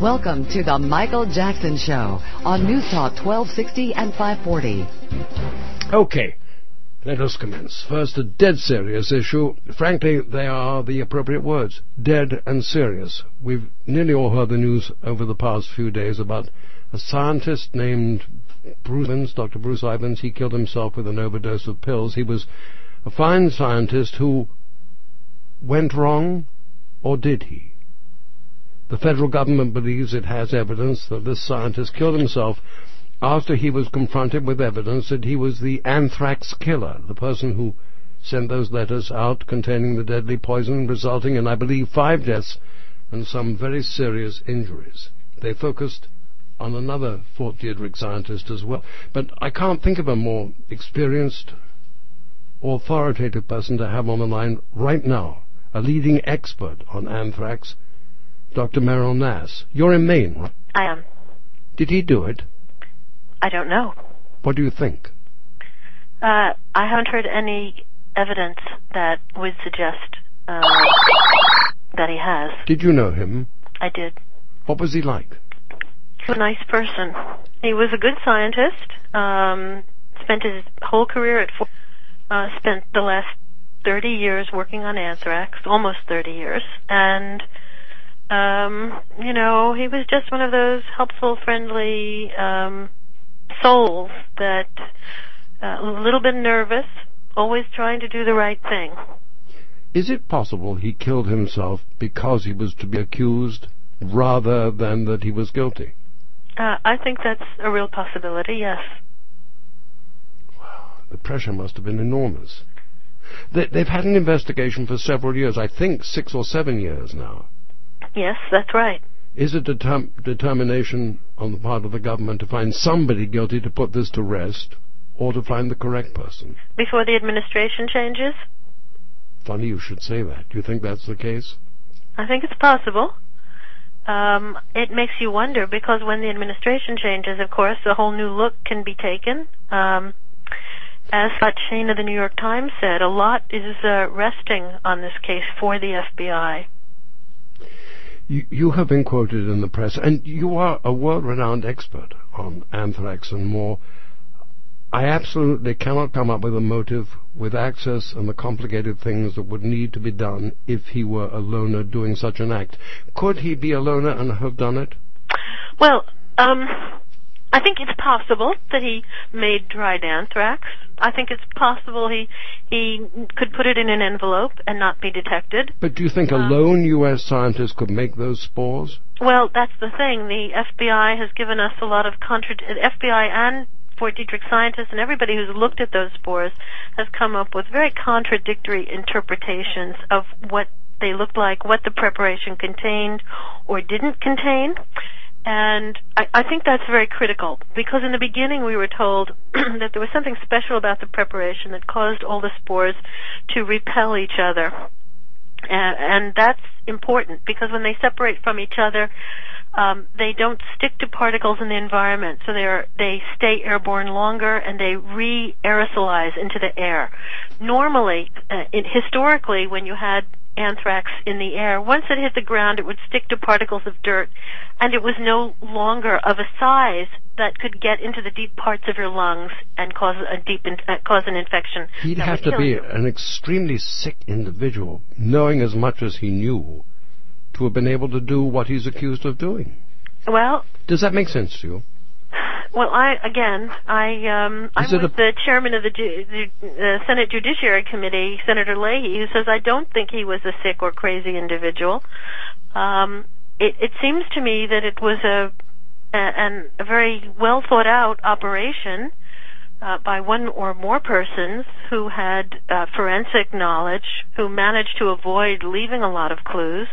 Welcome to the Michael Jackson Show on News Talk 1260 and 540. Okay, let us commence. First, a dead serious issue. Frankly, they are the appropriate words, dead and serious. We've nearly all heard the news over the past few days about a scientist named Dr. Bruce Ivins. He killed himself with an overdose of pills. He was a fine scientist who went wrong, or did he? The federal government believes it has evidence that this scientist killed himself after he was confronted with evidence that he was the anthrax killer, the person who sent those letters out containing the deadly poison, resulting in, I believe, 5 deaths and some very serious injuries. They focused on another Fort Detrick scientist as well. But I can't think of a more experienced, authoritative person to have on the line right now, a leading expert on anthrax, Dr. Meryl Nass. You're in Maine, right? I am. Did he do it? I don't know. What do you think? I haven't heard any evidence that would suggest that he has. Did you know him? I did. What was he like? He was a nice person. He was a good scientist. Spent his whole career at Fort. Spent the last 30 years working on anthrax, almost 30 years, and he was just one of those helpful, friendly souls that a little bit nervous, always trying to do the right thing. Is it possible he killed himself because he was to be accused rather than that he was guilty? I think that's a real possibility, yes. Wow, the pressure must have been enormous. They've had an investigation for several years, I think 6 or 7 years now. Yes, that's right. Is it determination on the part of the government to find somebody guilty to put this to rest, or to find the correct person? Before the administration changes? Funny you should say that. Do you think that's the case? I think it's possible. It makes you wonder, because when the administration changes, of course, a whole new look can be taken. As Scott Shane of the New York Times said, a lot is resting on this case for the FBI. You have been quoted in the press, and you are a world-renowned expert on anthrax and more. I absolutely cannot come up with a motive with access and the complicated things that would need to be done if he were a loner doing such an act. Could he be a loner and have done it? Well, I think it's possible that he made dried anthrax. I think it's possible he could put it in an envelope and not be detected. But do you think a lone U.S. scientist could make those spores? Well, that's the thing. The FBI has given us a lot of FBI and Fort Detrick scientists and everybody who's looked at those spores has come up with very contradictory interpretations of what they looked like, what the preparation contained or didn't contain. And I think that's very critical, because in the beginning we were told that there was something special about the preparation that caused all the spores to repel each other. And that's important, because when they separate from each other, they don't stick to particles in the environment, so they stay airborne longer and they re-aerosolize into the air. Normally, historically, when you had anthrax in the air, once it hit the ground, it would stick to particles of dirt, and it was no longer of a size that could get into the deep parts of your lungs and cause an infection. He'd have to be an extremely sick individual, knowing as much as he knew, to have been able to do what he's accused of doing. Well, does that make sense to you? Well, I was the chairman of the Senate Judiciary Committee, Senator Leahy, who says I don't think he was a sick or crazy individual. It seems to me that it was a very well thought out operation by one or more persons who had forensic knowledge, who managed to avoid leaving a lot of clues.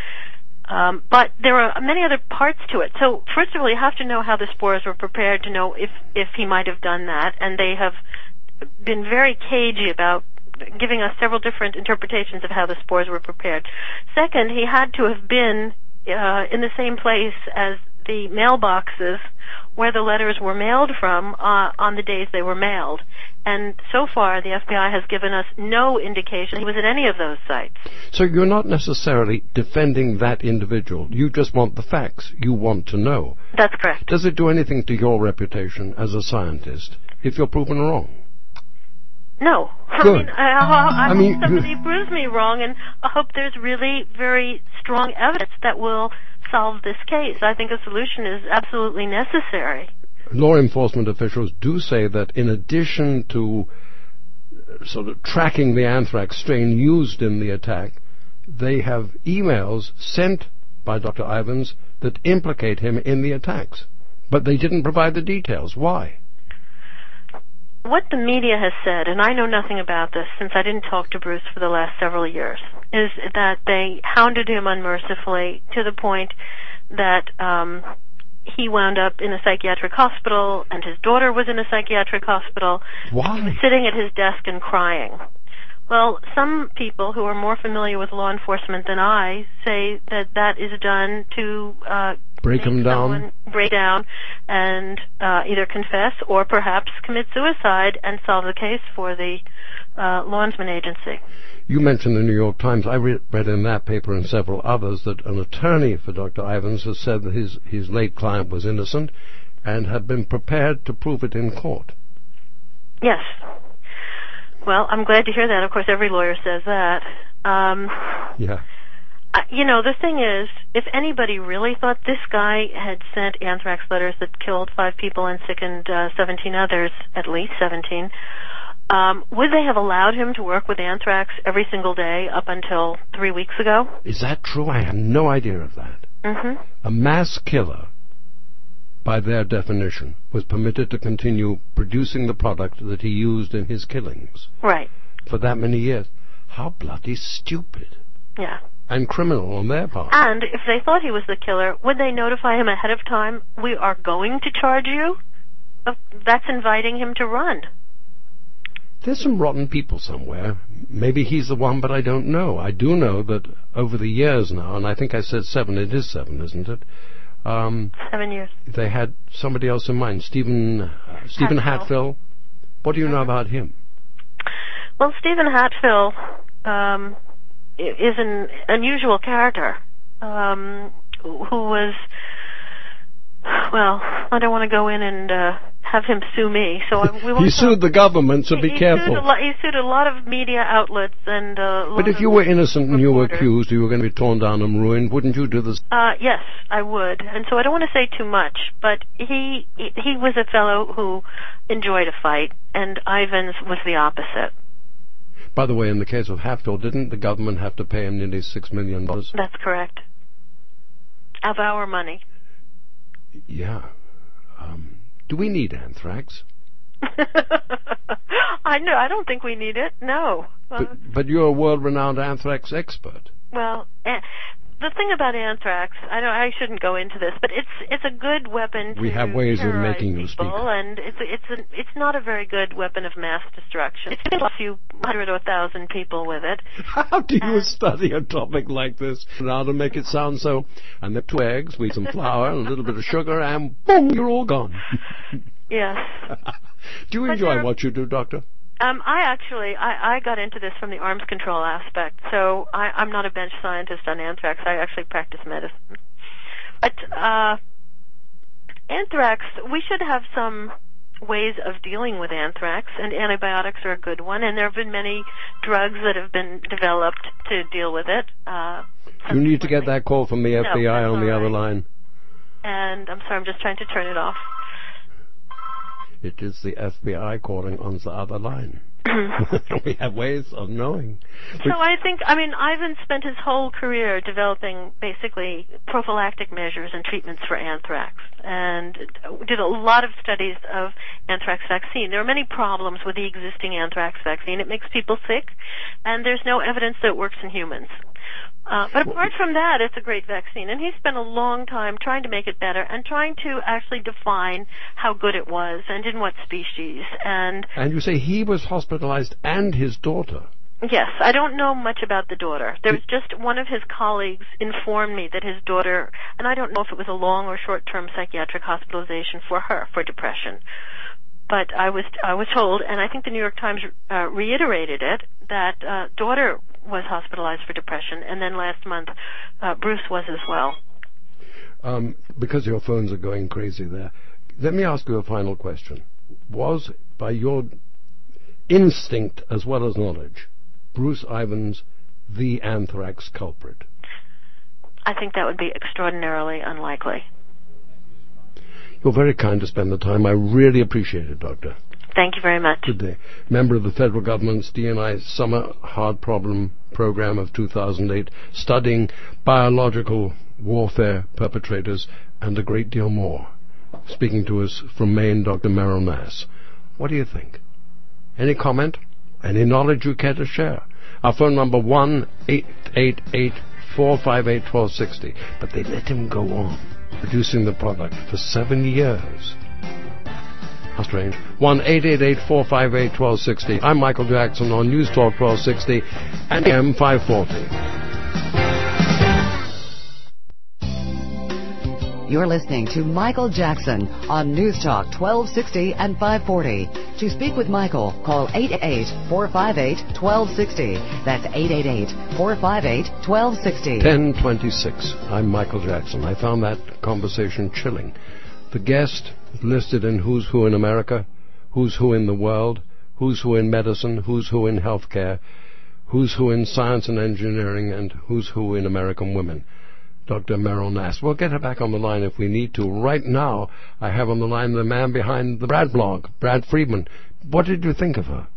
But there are many other parts to it. So first of all, you have to know how the spores were prepared to know if he might have done that, and they have been very cagey about giving us several different interpretations of how the spores were prepared. Second, he had to have been in the same place as the mailboxes where the letters were mailed from on the days they were mailed. And so far, the FBI has given us no indication he was at any of those sites. So you're not necessarily defending that individual. You just want the facts. You want to know. That's correct. Does it do anything to your reputation as a scientist if you're proven wrong? No. Good. I hope somebody proves me wrong, and I hope there's really very strong evidence that will solve this case. I think a solution is absolutely necessary. Law enforcement officials do say that in addition to sort of tracking the anthrax strain used in the attack, they have emails sent by Dr. Ivins that implicate him in the attacks. But they didn't provide the details. Why? What the media has said, and I know nothing about this since I didn't talk to Bruce for the last several years, is that they hounded him unmercifully to the point that he wound up in a psychiatric hospital, and his daughter was in a psychiatric hospital. Why? He was sitting at his desk and crying. Well, some people who are more familiar with law enforcement than I say that that is done to break him down, and either confess or perhaps commit suicide and solve the case for the law enforcement agency. You mentioned the New York Times. I read in that paper and several others that an attorney for Dr. Ivins has said that his late client was innocent and had been prepared to prove it in court. Yes. Well, I'm glad to hear that. Of course, every lawyer says that. Yeah. You know, the thing is, if anybody really thought this guy had sent anthrax letters that killed 5 people and sickened 17 others, at least 17, would they have allowed him to work with anthrax every single day up until 3 weeks ago? Is that true? I have no idea of that. Mm-hmm. A mass killer, by their definition, was permitted to continue producing the product that he used in his killings. Right. For that many years. How bloody stupid. Yeah. And criminal on their part. And if they thought he was the killer, would they notify him ahead of time, we are going to charge you? That's inviting him to run. There's some rotten people somewhere. Maybe he's the one, but I don't know. I do know that over the years now, and I think I said 7, it is 7, isn't it? 7 years. They had somebody else in mind, Stephen Hatfill. What do you know about him? Well, Stephen Hatfill is an unusual character who was, well, I don't want to go in and have him sue me. So we won't. He sued the government, so be careful. He sued a lot of media outlets and. But if you were innocent and you were accused, you were going to be torn down and ruined. Wouldn't you do this? Yes, I would. And so I don't want to say too much, but he was a fellow who enjoyed a fight, and Ivins was the opposite. By the way, in the case of Hatfill, didn't the government have to pay him nearly $6 million? That's correct. Of our money. Yeah. Do we need anthrax? I don't think we need it. No. But you're a world-renowned anthrax expert. Well, the thing about anthrax, I shouldn't go into this, but it's a good weapon to we have ways of making you speak. And it's not a very good weapon of mass destruction. It's a few 100 or 1,000 people with it. How do you study a topic like this now to make it sound so? And the 2 eggs, with some flour, and a little bit of sugar, and boom, you're all gone. Yes. Do you enjoy what you do, Doctor? I got into this from the arms control aspect, so I'm not a bench scientist on anthrax. I actually practice medicine. But anthrax, we should have some ways of dealing with anthrax, and antibiotics are a good one, and there have been many drugs that have been developed to deal with it. You need to get that call from the FBI on the other line. And I'm sorry, I'm just trying to turn it off. It is the FBI calling on the other line. We have ways of knowing. So Ivan spent his whole career developing basically prophylactic measures and treatments for anthrax, and did a lot of studies of anthrax vaccine. There are many problems with the existing anthrax vaccine. It makes people sick, and there's no evidence that it works in humans. But apart from that, it's a great vaccine, and he spent a long time trying to make it better and trying to actually define how good it was and in what species. And you say he was hospitalized and his daughter. Yes, I don't know much about the daughter. There was just one of his colleagues informed me that his daughter, and I don't know if it was a long or short-term psychiatric hospitalization for her for depression, but I was told, and I think the New York Times reiterated it, that daughter was hospitalized for depression, and then last month Bruce was as well. Because your phones are going crazy there, let me ask you a final question. Was, by your instinct as well as knowledge, Bruce Ivins the anthrax culprit? I think that would be extraordinarily unlikely. You're very kind to spend the time. I really appreciate it, Doctor. Thank you very much. Good day. Member of the federal government's D&I Summer Hard Problem Program of 2008, studying biological warfare perpetrators and a great deal more. Speaking to us from Maine, Dr. Merrill Nass. What do you think? Any comment? Any knowledge you care to share? Our phone number 1-888-458-1260. But they let him go on, producing the product for 7 years. How strange. 1-888-458-1260. I'm Michael Jackson on News Talk 1260 and AM 540. You're listening to Michael Jackson on News Talk 1260 and 540. To speak with Michael, call 888-458-1260. That's 888-458-1260. 1026. I'm Michael Jackson. I found that conversation chilling. The guest listed in Who's Who in America, Who's Who in the World, Who's Who in Medicine, Who's Who in Healthcare, Who's Who in Science and Engineering, and Who's Who in American Women. Dr. Merrill Nass. We'll get her back on the line if we need to. Right now, I have on the line the man behind the Brad blog, Brad Friedman. What did you think of her?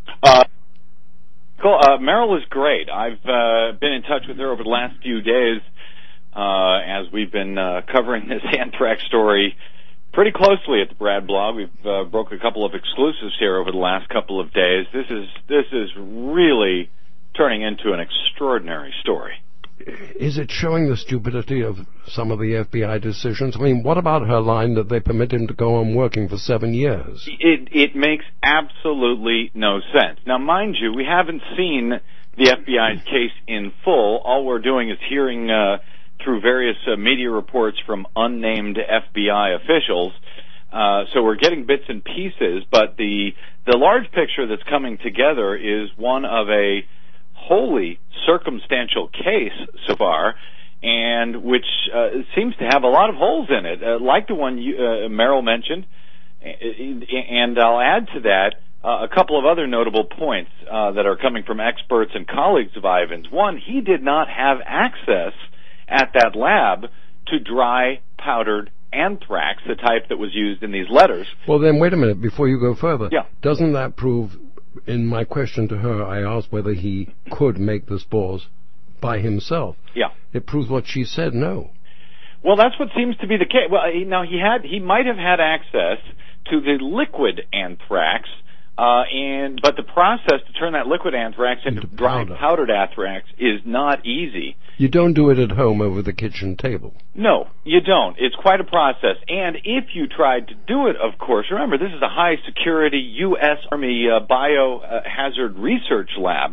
Cool. Merrill is great. I've been in touch with her over the last few days as we've been covering this anthrax story pretty closely at the Brad blog. We've broke a couple of exclusives here over the last couple of days. This is really turning into an extraordinary story. Is it showing the stupidity of some of the FBI decisions? I mean, what about her line that they permit him to go on working for 7 years? It makes absolutely no sense. Now, mind you, we haven't seen the FBI's case in full. All we're doing is hearing through various media reports from unnamed FBI officials. So we're getting bits and pieces, but the large picture that's coming together is one of a wholly circumstantial case so far, and which seems to have a lot of holes in it, like the one Merrill mentioned. And I'll add to that a couple of other notable points that are coming from experts and colleagues of Ivins. One, he did not have access at that lab to dry powdered anthrax, the type that was used in these letters. Well, then, wait a minute, before you go further. Yeah. Doesn't that prove... In my question to her, I asked whether he could make the spores by himself. Yeah. It proves what she said, no. Well, that's what seems to be the case. Well, he might have had access to the liquid anthrax, but the process to turn that liquid anthrax into dry powdered anthrax is not easy. You don't do it at home over the kitchen table. No, you don't. It's quite a process. And if you tried to do it, of course, remember, this is a high-security U.S. Army biohazard research lab.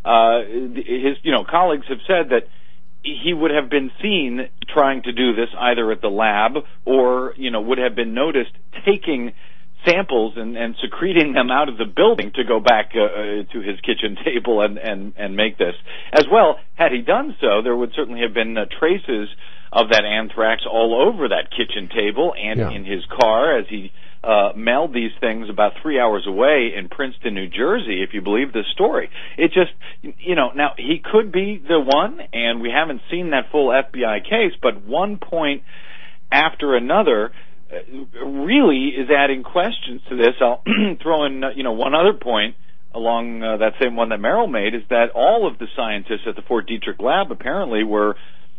His colleagues have said that he would have been seen trying to do this either at the lab or, would have been noticed taking samples and secreting them out of the building to go back to his kitchen table and make this. As well, had he done so, there would certainly have been traces of that anthrax all over that kitchen table and in his car as he mailed these things about 3 hours away in Princeton, New Jersey, if you believe this story. It just, now he could be the one, and we haven't seen that full FBI case, but one point after another really is adding questions to this. I'll throw in, one other point along that same one that Merrill made, is that all of the scientists at the Fort Detrick lab apparently were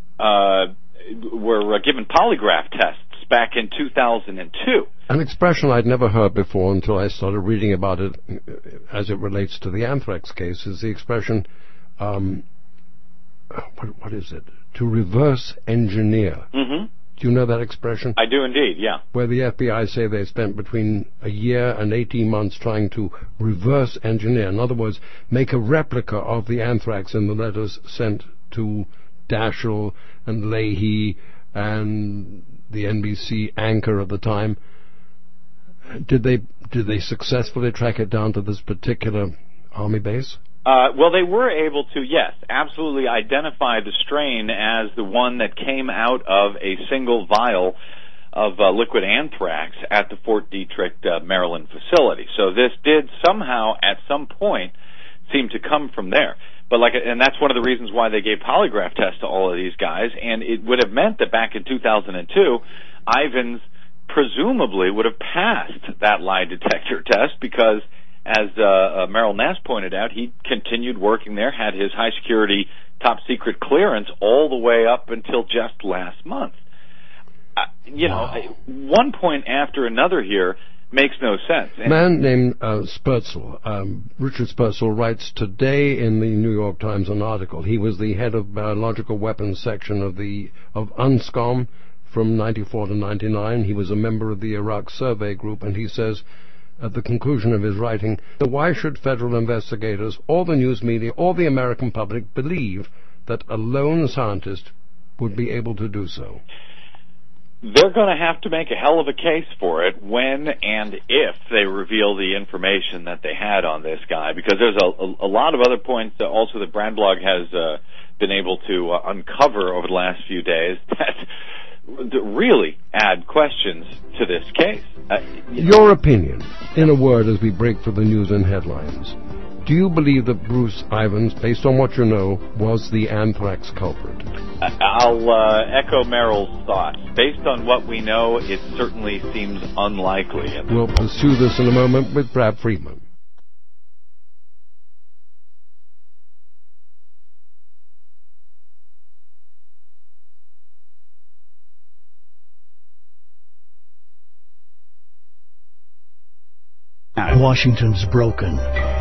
given polygraph tests back in 2002. An expression I'd never heard before until I started reading about it as it relates to the anthrax case is the expression, what is it? To reverse engineer. Mm-hmm. Do you know that expression? I do indeed, yeah. Where the FBI say they spent between a year and 18 months trying to reverse engineer. In other words, make a replica of the anthrax in the letters sent to Daschle and Leahy and the NBC anchor at the time. Did they successfully track it down to this particular Army base? Well, they were able to, yes, absolutely identify the strain as the one that came out of a single vial of liquid anthrax at the Fort Detrick, Maryland facility. So this did somehow, at some point, seem to come from there. But and that's one of the reasons why they gave polygraph tests to all of these guys. And it would have meant that back in 2002, Ivins presumably would have passed that lie detector test because, as Merrill Ness pointed out, he continued working there, had his high security top secret clearance all the way up until just last month. One point after another here makes no sense. A man named Spurzel, Richard Spurzel, writes today in the New York Times an article. He was the head of biological weapons section of UNSCOM from 94 to 99. He was a member of the Iraq Survey Group, and he says, at the conclusion of his writing, why should federal investigators, or the news media, or the American public believe that a lone scientist would be able to do so? They're going to have to make a hell of a case for it when and if they reveal the information that they had on this guy, because there's a lot of other points also that Brand Blog has been able to uncover over the last few days that really add questions to this case. Your opinion, in a word, as we break for the news and headlines. Do you believe that Bruce Ivins, based on what you know, was the anthrax culprit? I'll echo Merrill's thoughts. Based on what we know, it certainly seems unlikely. We'll pursue this in a moment with Brad Friedman. Washington's broken.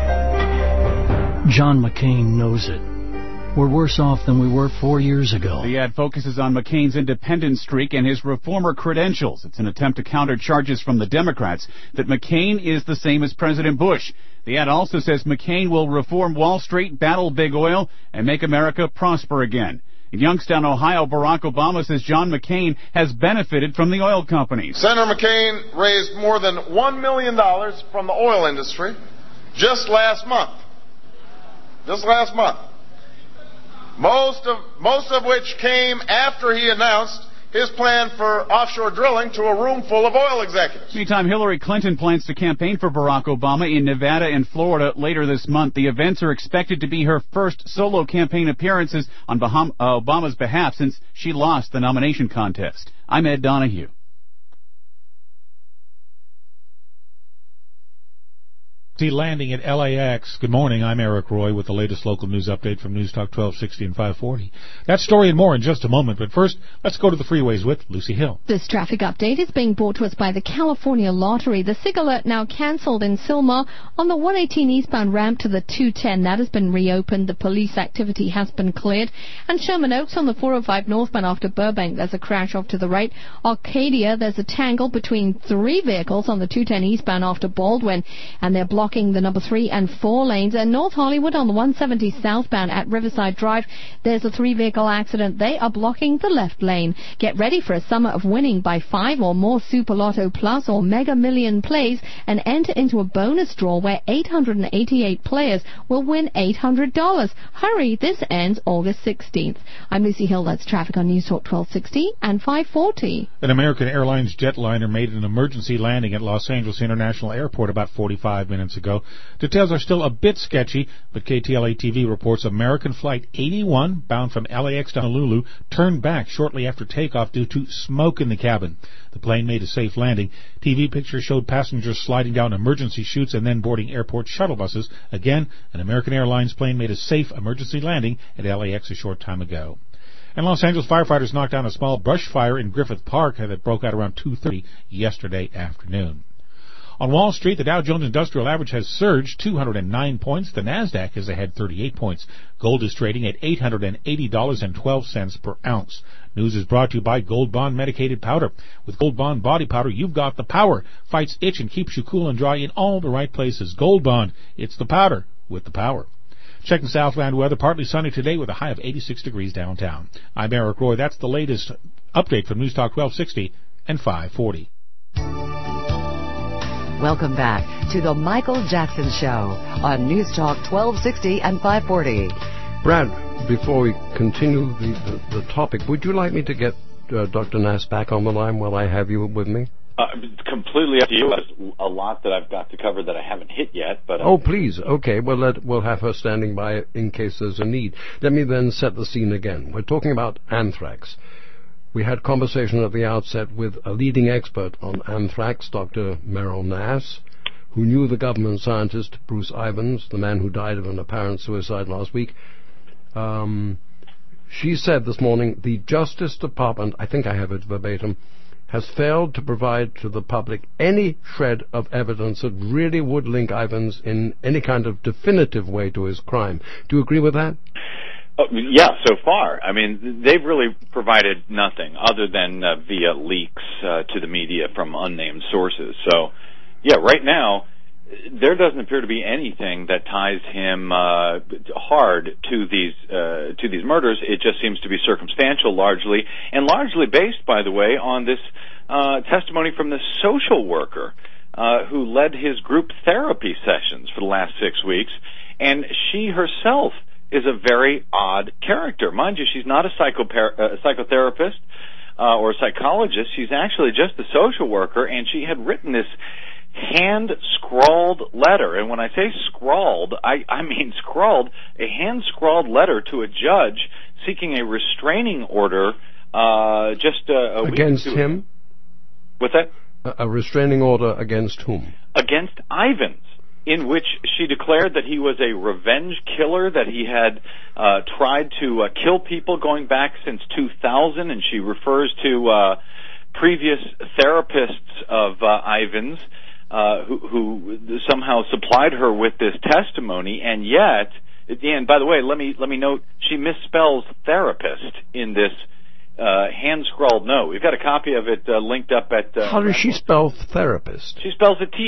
John McCain knows it. We're worse off than we were 4 years ago. The ad focuses on McCain's independent streak and his reformer credentials. It's an attempt to counter charges from the Democrats that McCain is the same as President Bush. The ad also says McCain will reform Wall Street, battle big oil, and make America prosper again. In Youngstown, Ohio, Barack Obama says John McCain has benefited from the oil companies. Senator McCain raised more than $1 million from the oil industry just last month. Most of which came after he announced his plan for offshore drilling to a room full of oil executives. Meantime, Hillary Clinton plans to campaign for Barack Obama in Nevada and Florida later this month. The events are expected to be her first solo campaign appearances on Obama's behalf since she lost the nomination contest. I'm Ed Donahue. Landing at LAX. Good morning, I'm Eric Roy with the latest local news update from News Talk 1260 and 540. That story and more in just a moment, but first, let's go to the freeways with Lucy Hill. This traffic update is being brought to us by the California Lottery. The SIG alert now cancelled in Sylmar on the 118 eastbound ramp to the 210. That has been reopened. The police activity has been cleared. And Sherman Oaks on the 405 northbound after Burbank, there's a crash off to the right. Arcadia, there's a tangle between 3 vehicles on the 210 eastbound after Baldwin, and they're blocking the number 3 and 4 lanes. And North Hollywood on the 170 southbound at Riverside Drive, there's a 3-vehicle accident. They are blocking the left lane. Get ready for a summer of winning by 5 or more Super Lotto Plus or Mega Million plays and enter into a bonus draw where 888 players will win $800. Hurry, this ends August 16th. I'm Lucy Hill. That's traffic on News Talk 1260 and 540. An American Airlines jetliner made an emergency landing at Los Angeles International Airport about 45 minutes ago. Details are still a bit sketchy, but KTLA-TV reports American Flight 81, bound from LAX to Honolulu, turned back shortly after takeoff due to smoke in the cabin. The plane made a safe landing. TV pictures showed passengers sliding down emergency chutes and then boarding airport shuttle buses. Again, an American Airlines plane made a safe emergency landing at LAX a short time ago. And Los Angeles firefighters knocked down a small brush fire in Griffith Park that broke out around 2:30 yesterday afternoon. On Wall Street, the Dow Jones Industrial Average has surged 209 points. The Nasdaq is ahead 38 points. Gold is trading at $880.12 per ounce. News is brought to you by Gold Bond Medicated Powder. With Gold Bond Body Powder, you've got the power. Fights itch and keeps you cool and dry in all the right places. Gold Bond, it's the powder with the power. Checking Southland weather, partly sunny today with a high of 86 degrees downtown. I'm Eric Roy. That's the latest update from News Talk 1260 and 540. Welcome back to the Michael Jackson Show on News Talk 1260 and 540. Brad, before we continue the topic, would you like me to get Dr. Nass back on the line while I have you with me? Completely up to you. There's a lot that I've got to cover that I haven't hit yet. But oh, please. Okay, well, we'll have her standing by in case there's a need. Let me then set the scene again. We're talking about anthrax. We had conversation at the outset with a leading expert on anthrax, Dr. Meryl Nass, who knew the government scientist Bruce Ivins, the man who died of an apparent suicide last week. She said this morning, the Justice Department, I think I have it verbatim, has failed to provide to the public any shred of evidence that really would link Ivins in any kind of definitive way to his crime. Do you agree with that? Yeah, so far. I mean, they've really provided nothing other than via leaks to the media from unnamed sources. So, yeah, right now, there doesn't appear to be anything that ties him hard to these murders. It just seems to be circumstantial, largely, and largely based, by the way, on this testimony from the social worker who led his group therapy sessions for the last 6 weeks, and she herself is a very odd character. Mind you, she's not a psychotherapist or a psychologist. She's actually just a social worker, and she had written this hand-scrawled letter. And when I say scrawled, I mean scrawled, a hand-scrawled letter to a judge seeking a restraining order just a week against him? What's that? A restraining order against whom? Against Ivins, in which she declared that he was a revenge killer, that he had tried to kill people going back since 2000, and she refers to previous therapists of Ivins who somehow supplied her with this testimony, and yet, and by the way, let me note, she misspells therapist in this hand-scrawled note. We've got a copy of it linked up at... How does she spell therapist? She spells it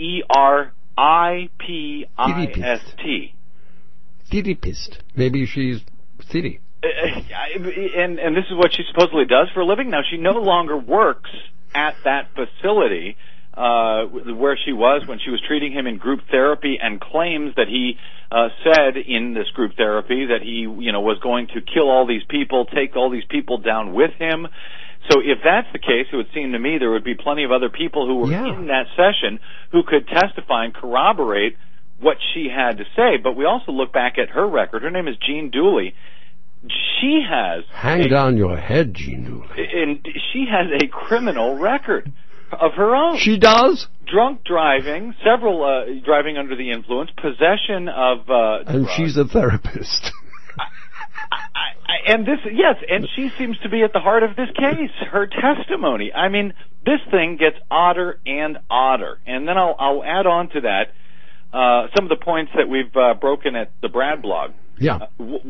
T-H-E-R-I-P-I-S-T. Therapist. Maybe she's thitty. And this is what she supposedly does for a living. Now, she no longer works at that facility where she was when she was treating him in group therapy, and claims that he said in this group therapy that he, was going to kill all these people, take all these people down with him. So if that's the case, it would seem to me there would be plenty of other people who were in that session who could testify and corroborate what she had to say. But we also look back at her record. Her name is Jean Dooley. She has... Hang down your head, Jean Dooley. And she has a criminal record of her own. She does? Drunk driving, several driving under the influence, possession of and drugs. She's a therapist. And this, yes, and she seems to be at the heart of this case, her testimony. I mean, this thing gets odder and odder. And then I'll add on to that some of the points that we've broken at the Brad blog. Yeah.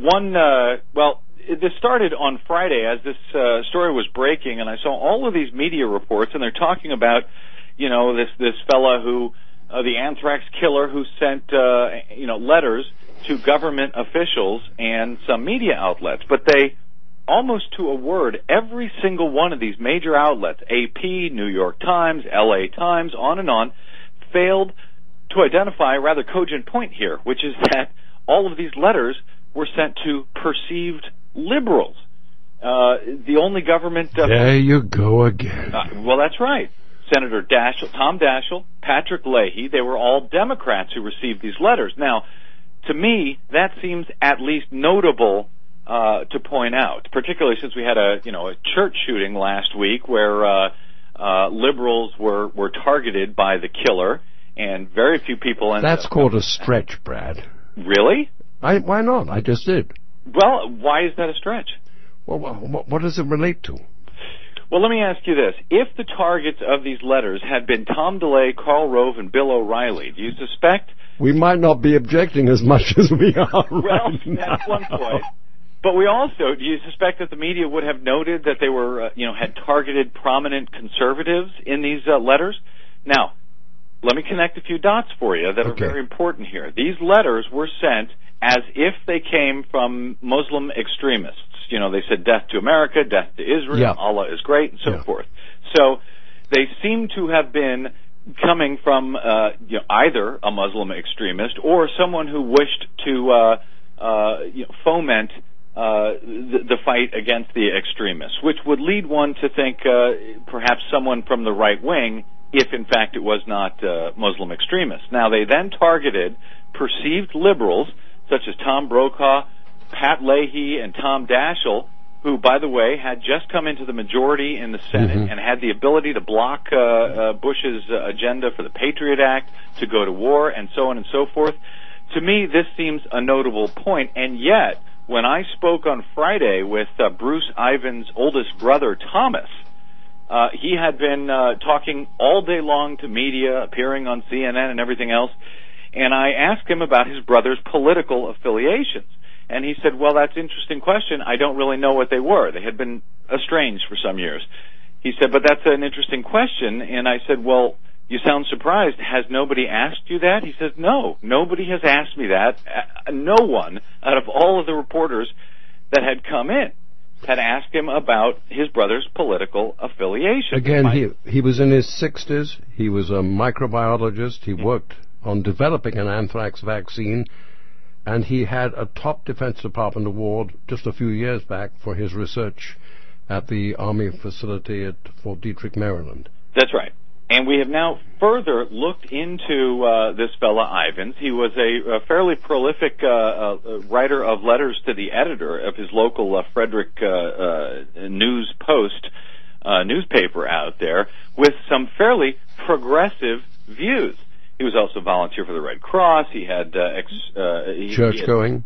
This started on Friday as this story was breaking, and I saw all of these media reports, and they're talking about, this fella who, the anthrax killer who sent, letters to government officials and some media outlets. But they, almost to a word, every single one of these major outlets, AP, New York Times, LA Times, on, failed to identify a rather cogent point here, which is that all of these letters were sent to perceived liberals. The only government... there you go again. Well, that's right. Senator Tom Daschle, Patrick Leahy, they were all Democrats who received these letters. Now, to me, that seems at least notable to point out, particularly since we had a church shooting last week where liberals were targeted by the killer, and very few people ended That's called a stretch, Brad. Really? Why not? I just did. Well, why is that a stretch? Well, what does it relate to? Well, let me ask you this. If the targets of these letters had been Tom DeLay, Karl Rove, and Bill O'Reilly, do you suspect... We might not be objecting as much as we are Well, right now. that's one point. But we also, do you suspect that the media would have noted that they were, had targeted prominent conservatives in these letters? Now, let me connect a few dots for you that are very important here. These letters were sent as if they came from Muslim extremists. They said death to America, death to Israel, Allah is great, and so forth. So they seem to have been coming from either a Muslim extremist or someone who wished to foment the fight against the extremists, which would lead one to think perhaps someone from the right wing, if in fact it was not Muslim extremists. Now, they then targeted perceived liberals such as Tom Brokaw, Pat Leahy, and Tom Daschle, who, by the way, had just come into the majority in the Senate and had the ability to block Bush's agenda for the Patriot Act, to go to war, and so on and so forth. To me, this seems a notable point, and yet, when I spoke on Friday with Bruce Ivan's oldest brother, Thomas, he had been talking all day long to media, appearing on CNN and everything else, and I asked him about his brother's political affiliations. And he said, well, that's an interesting question. I don't really know what they were. They had been estranged for some years. He said, but that's an interesting question. And I said, well, you sound surprised. Has nobody asked you that? He says, no, nobody has asked me that. No one out of all of the reporters that had come in had asked him about his brother's political affiliation. Again, he was in his 60s. He was a microbiologist. He worked on developing an anthrax vaccine. And he had a top Defense Department award just a few years back for his research at the Army facility at Fort Detrick, Maryland. That's right. And we have now further looked into this fella Ivins. He was a fairly prolific writer of letters to the editor of his local Frederick News Post newspaper out there with some fairly progressive views. He was also a volunteer for the Red Cross. He had church-going,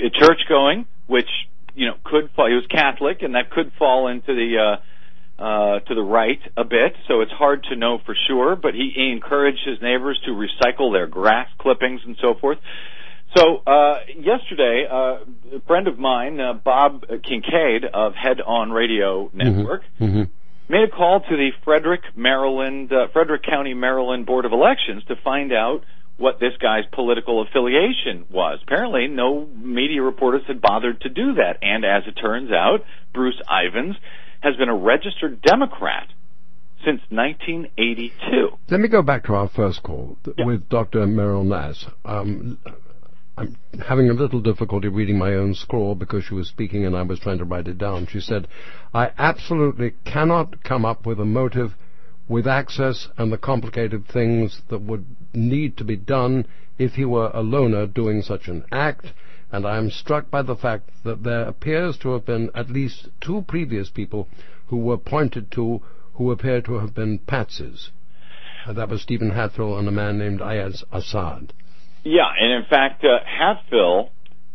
which could fall. He was Catholic, and that could fall into the to the right a bit. So it's hard to know for sure. But he encouraged his neighbors to recycle their grass clippings and so forth. So yesterday, a friend of mine, Bob Kincaid of Head On Radio Network, made a call to the Frederick County, Maryland Board of Elections to find out what this guy's political affiliation was. Apparently, no media reporters had bothered to do that. And as it turns out, Bruce Ivins has been a registered Democrat since 1982. Let me go back to our first call with Dr. Meryl Nass. I'm having a little difficulty reading my own scrawl because she was speaking and I was trying to write it down. She said, I absolutely cannot come up with a motive with access and the complicated things that would need to be done if he were a loner doing such an act, and I am struck by the fact that there appears to have been at least 2 previous people who were pointed to who appear to have been patsies. That was Stephen Hatfill and a man named Ayaz Assad. Yeah, and in fact, Hatfill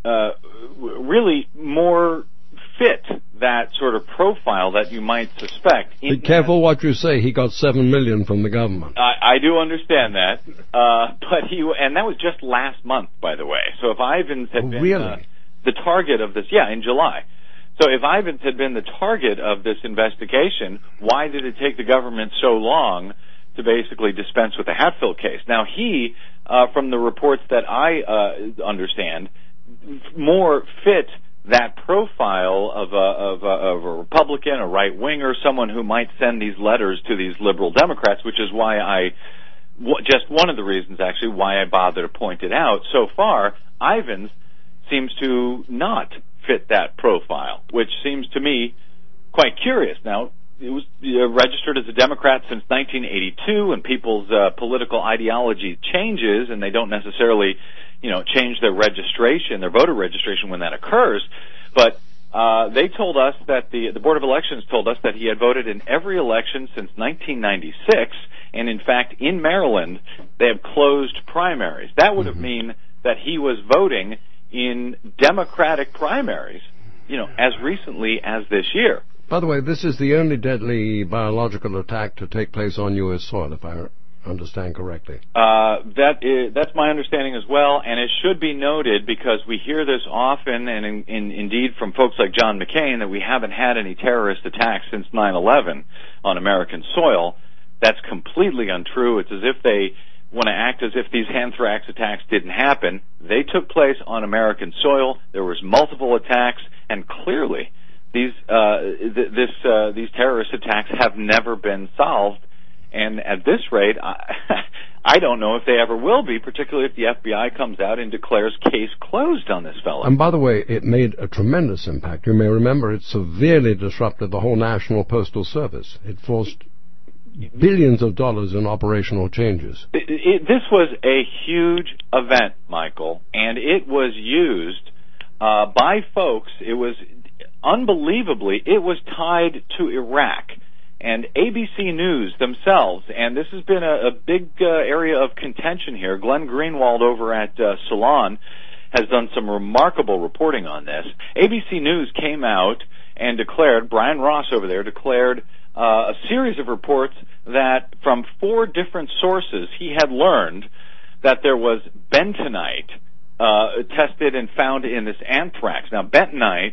really more fit that sort of profile that you might suspect. Be careful what you say. He got $7 million from the government. I do understand that, but and that was just last month, by the way. So if Ivins had been the target of this, in July. So if Ivins had been the target of this investigation, why did it take the government so long to basically dispense with the Hatfill case? Now he, from the reports that I understand, more fit that profile of a Republican, a right-winger, someone who might send these letters to these liberal Democrats, which is why just one of the reasons actually why I bother to point it out. So far, Ivins seems to not fit that profile, which seems to me quite curious. Now, it was registered as a Democrat since 1982, and people's political ideology changes, and they don't necessarily, change their registration, their voter registration when that occurs. But they told us that the Board of Elections told us that he had voted in every election since 1996, and in fact, in Maryland, they have closed primaries. That would have mean that he was voting in Democratic primaries, as recently as this year. By the way, this is the only deadly biological attack to take place on U.S. soil, if I understand correctly. That's my understanding as well, and it should be noted because we hear this often, and indeed from folks like John McCain, that we haven't had any terrorist attacks since 9/11 on American soil. That's completely untrue. It's as if they want to act as if these anthrax attacks didn't happen. They took place on American soil. There was multiple attacks, and clearly these terrorist attacks have never been solved. And at this rate, I don't know if they ever will be, particularly if the FBI comes out and declares case closed on this fellow. And by the way, it made a tremendous impact. You may remember it severely disrupted the whole National Postal Service. It forced billions of dollars in operational changes. This was a huge event, Michael, and it was used by folks. It was unbelievably, it was tied to Iraq. And ABC News themselves, and this has been a big area of contention here. Glenn Greenwald over at Salon has done some remarkable reporting on this. ABC News came out and declared, Brian Ross over there declared a series of reports that from 4 different sources he had learned that there was bentonite tested and found in this anthrax. Now, bentonite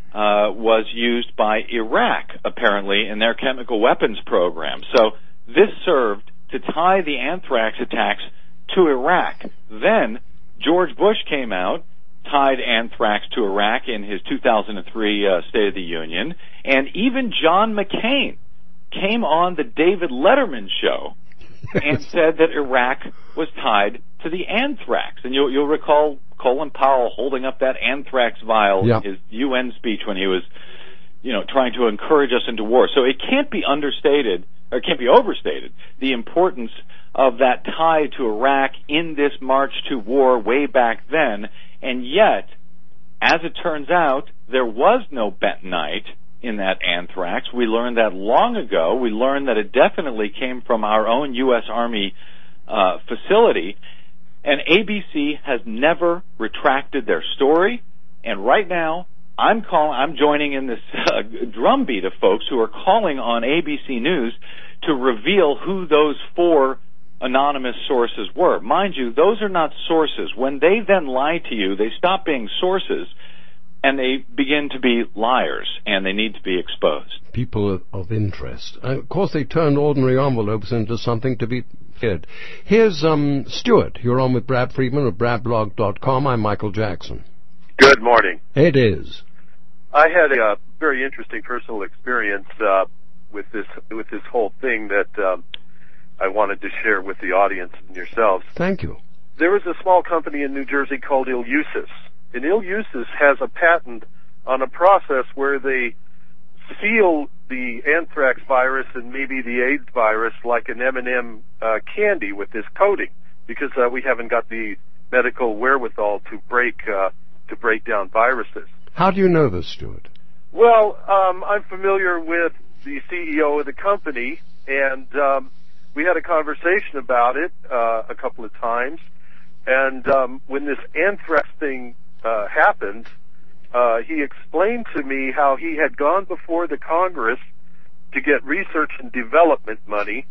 was used by Iraq, apparently, in their chemical weapons program. So this served to tie the anthrax attacks to Iraq. Then George Bush came out, tied anthrax to Iraq in his 2003 State of the Union, and even John McCain came on the David Letterman show and said that Iraq was tied to the anthrax. And you'll recall Colin Powell holding up that anthrax vial in his UN speech when he was, trying to encourage us into war. So it can't be understated, or it can't be overstated, the importance of that tie to Iraq in this march to war way back then. And yet, as it turns out, there was no bentonite in that anthrax. We learned that long ago. We learned that it definitely came from our own U.S. Army facility. And ABC has never retracted their story. And right now, I'm joining in this drumbeat of folks who are calling on ABC News to reveal who those 4 anonymous sources were. Mind you, those are not sources. When they then lie to you, they stop being sources and they begin to be liars, and they need to be exposed. People of interest. Of course, they turned ordinary envelopes into something to be feared. Here's Stuart. You're on with Brad Friedman of BradBlog.com. I'm Michael Jackson. Good morning. It is. I had a very interesting personal experience with this whole thing that I wanted to share with the audience and yourselves. Thank you. There was a small company in New Jersey called Eleusis. And Eleusis has a patent on a process where they seal the anthrax virus and maybe the AIDS virus like an M&M candy with this coating, because we haven't got the medical wherewithal to break down viruses. How do you know this, Stuart? Well, I'm familiar with the CEO of the company, and we had a conversation about it a couple of times. And when this anthrax thing happened, he explained to me how he had gone before the Congress to get research and development money,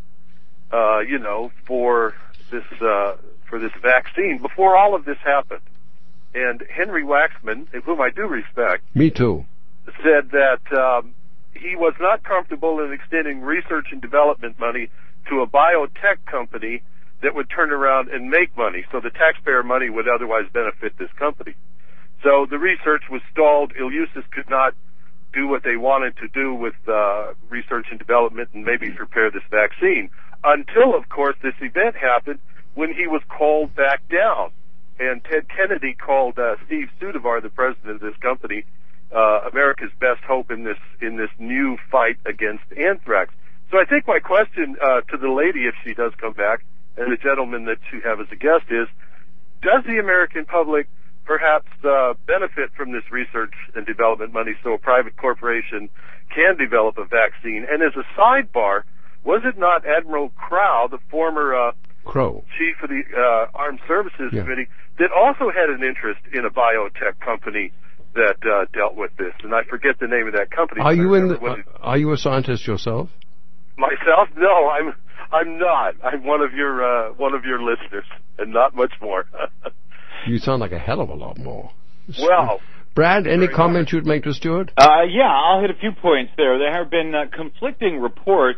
for this vaccine before all of this happened. And Henry Waxman, whom I do respect, me too, said that he was not comfortable in extending research and development money to a biotech company that would turn around and make money, so the taxpayer money would otherwise benefit this company. So the research was stalled. Eleusis could not do what they wanted to do with research and development and maybe prepare this vaccine, until, of course, this event happened when he was called back down. And Ted Kennedy called Steve Studevar, the president of this company, America's best hope in this new fight against anthrax. So I think my question to the lady, if she does come back, and the gentleman that you have as a guest is, does the American public perhaps benefit from this research and development money so a private corporation can develop a vaccine? And as a sidebar, was it not Admiral Crow, the former chief of the Armed Services Committee, that also had an interest in a biotech company that dealt with this, and I forget the name of that company. Are you a scientist yourself? Myself? No, I'm not. I'm one of your listeners, and not much more. You sound like a hell of a lot more. Well, Brad, any comment you'd make to Stuart? Yeah, I'll hit a few points there. There have been conflicting reports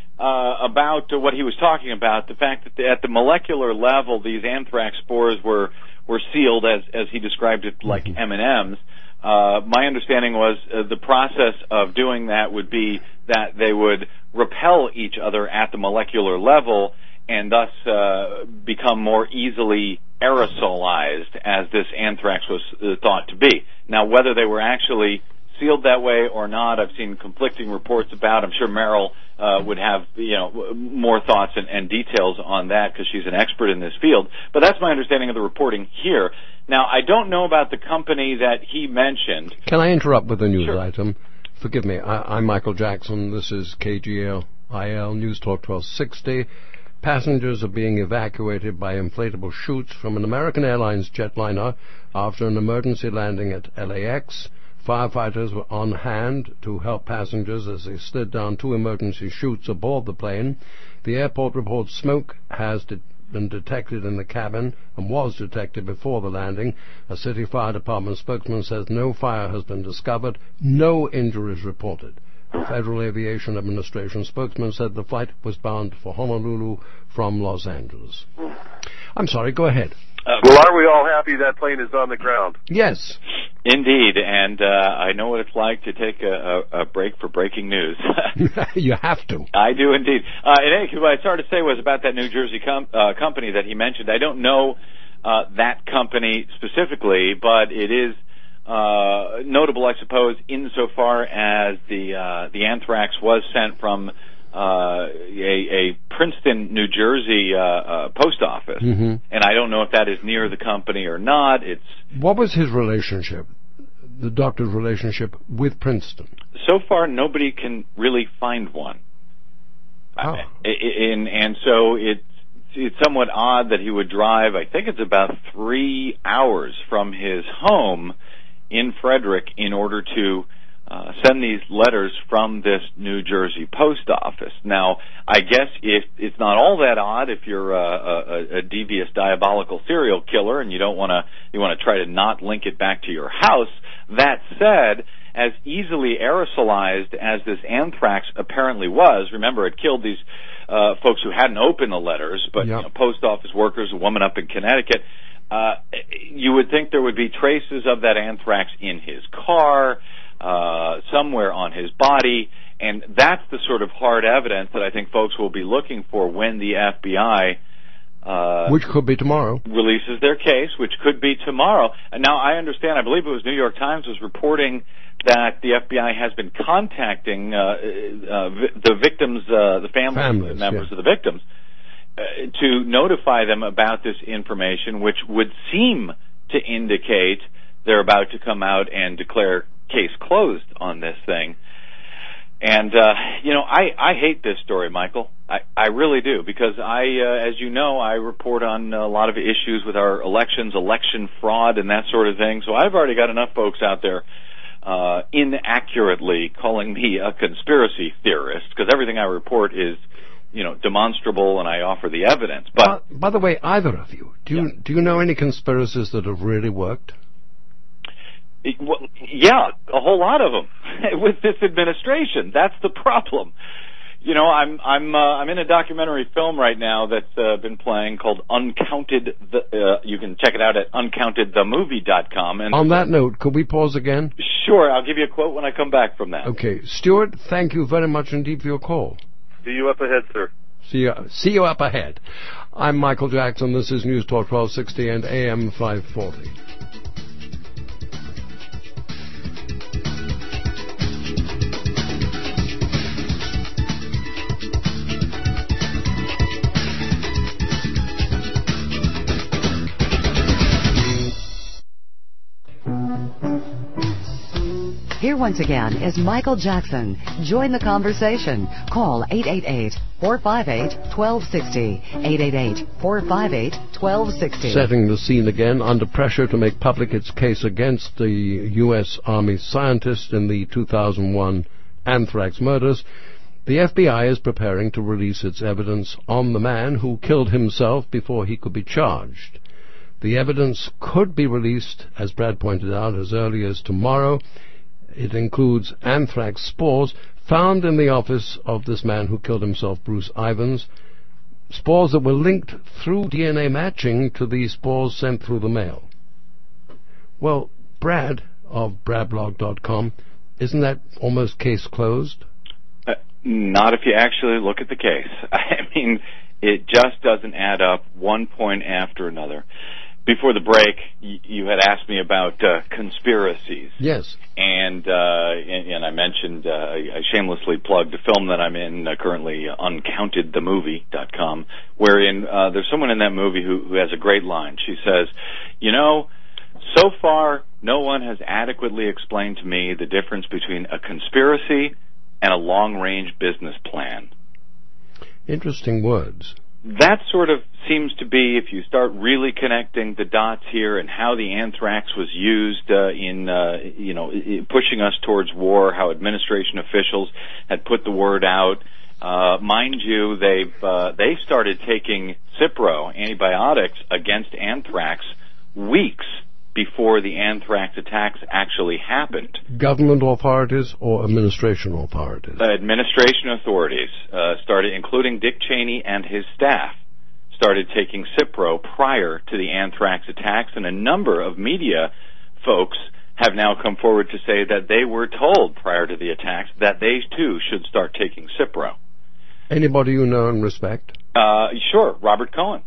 about what he was talking about, the fact that at the molecular level, these anthrax spores were sealed, as he described it, like M&Ms. My understanding was the process of doing that would be that they would repel each other at the molecular level and thus become more easily aerosolized, as this anthrax was thought to be. Now, whether they were actually sealed that way or not, I've seen conflicting reports about. I'm sure Meryl would have more thoughts and details on that because she's an expert in this field. But that's my understanding of the reporting here. Now, I don't know about the company that he mentioned. Can I interrupt with a news Sure. item? Forgive me. I'm Michael Jackson. This is KGL-IL News Talk 1260. Passengers are being evacuated by inflatable chutes from an American Airlines jetliner after an emergency landing at LAX. Firefighters were on hand to help passengers as they slid down 2 emergency chutes aboard the plane. The airport reports smoke has been detected in the cabin and was detected before the landing. A city fire department spokesman says no fire has been discovered, no injuries reported. The Federal Aviation Administration spokesman said the flight was bound for Honolulu from Los Angeles. I'm sorry, go ahead. Well, are we all happy that plane is on the ground? Yes. Indeed, and I know what it's like to take a break for breaking news. You have to. I do indeed. In any case, what I started to say was about that New Jersey company that he mentioned. I don't know that company specifically, but it is notable, I suppose, insofar as the anthrax was sent from a Princeton, New Jersey post office, and I don't know if that is near the company or not. What was his relationship, the doctor's relationship with Princeton? So far, nobody can really find one, and so it's somewhat odd that he would drive. I think it's about 3 hours from his home in Frederick in order to send these letters from this New Jersey post office. Now, I guess it's not all that odd if you're a devious, diabolical serial killer and you want to try to not link it back to your house. That said, as easily aerosolized as this anthrax apparently was, remember it killed these folks who hadn't opened the letters, but post office workers, a woman up in Connecticut. You would think there would be traces of that anthrax in his car, somewhere on his body, and that's the sort of hard evidence that I think folks will be looking for when the FBI which could be tomorrow. Releases their case, which could be tomorrow. And now I understand, I believe it was New York Times was reporting that the FBI has been contacting the victims, the families members of the victims, to notify them about this information, which would seem to indicate they're about to come out and declare case closed on this thing. And, I hate this story, Michael. I really do, because as you know, I report on a lot of issues with our elections, election fraud, and that sort of thing. So I've already got enough folks out there inaccurately calling me a conspiracy theorist, because everything I report is demonstrable, and I offer the evidence. But by the way, either of you, do you know any conspiracies that have really worked? Well, yeah, a whole lot of them with this administration. That's the problem. I'm in a documentary film right now that's been playing called Uncounted. You can check it out at uncountedthemovie.com. And on that note, could we pause again? Sure, I'll give you a quote when I come back from that. Okay, Stuart, thank you very much indeed for your call. See you up ahead, sir. See you up ahead. I'm Michael Jackson. This is News Talk 1260 and AM 540. Here Here once again is Michael Jackson. Join the conversation. Call 888-458-1260. 888-458-1260. Setting the scene again, under pressure to make public its case against the U.S. Army scientist in the 2001 anthrax murders, the FBI is preparing to release its evidence on the man who killed himself before he could be charged. The evidence could be released, as Brad pointed out, as early as tomorrow. It includes anthrax spores found in the office of this man who killed himself, Bruce Ivins, spores that were linked through DNA matching to the spores sent through the mail. Well, Brad of bradblog.com, isn't that almost case closed? Not if you actually look at the case. I mean, it just doesn't add up, one point after another. Before the break, you had asked me about conspiracies. Yes. And I mentioned, I shamelessly plugged a film that I'm in currently, uncountedthemovie.com, wherein there's someone in that movie who has a great line. She says, you know, so far no one has adequately explained to me the difference between a conspiracy and a long-range business plan. Interesting words. That sort of seems to be, if you start really connecting the dots here and how the anthrax was used in pushing us towards war, how administration officials had put the word out. Mind you, they started taking Cipro antibiotics against anthrax weeks before the anthrax attacks actually happened. Government authorities or administration authorities? Administration authorities started, including Dick Cheney and his staff, started taking Cipro prior to the anthrax attacks, and a number of media folks have now come forward to say that they were told prior to the attacks that they too should start taking Cipro. Anybody you know and respect? Sure, Robert Cohen.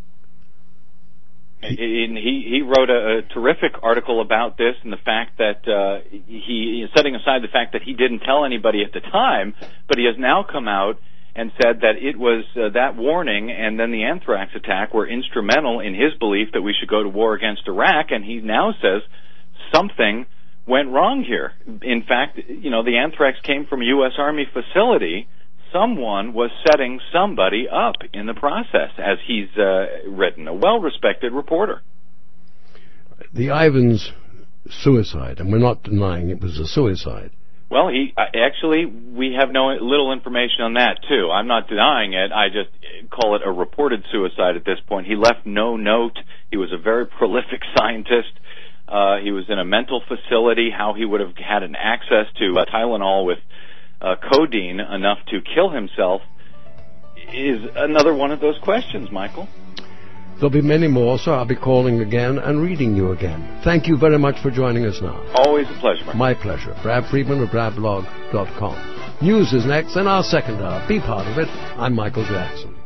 He wrote a terrific article about this and the fact that he, setting aside the fact that he didn't tell anybody at the time, but he has now come out and said that it was that warning and then the anthrax attack were instrumental in his belief that we should go to war against Iraq, and he now says something went wrong here. In fact, you know, the anthrax came from a U.S. Army facility. Someone was setting somebody up in the process, as he's written, a well-respected reporter. The Ivins suicide, and we're not denying it was a suicide. Well, we have little information on that, too. I'm not denying it. I just call it a reported suicide at this point. He left no note. He was a very prolific scientist. He was in a mental facility. How he would have had an access to Tylenol with codeine enough to kill himself is another one of those questions, Michael. There'll be many more, so I'll be calling again and reading you again. Thank you very much for joining us now. Always a pleasure, Michael. My pleasure. Brad Friedman of bradblog.com. News is next, and our second hour. Be part of it. I'm Michael Jackson.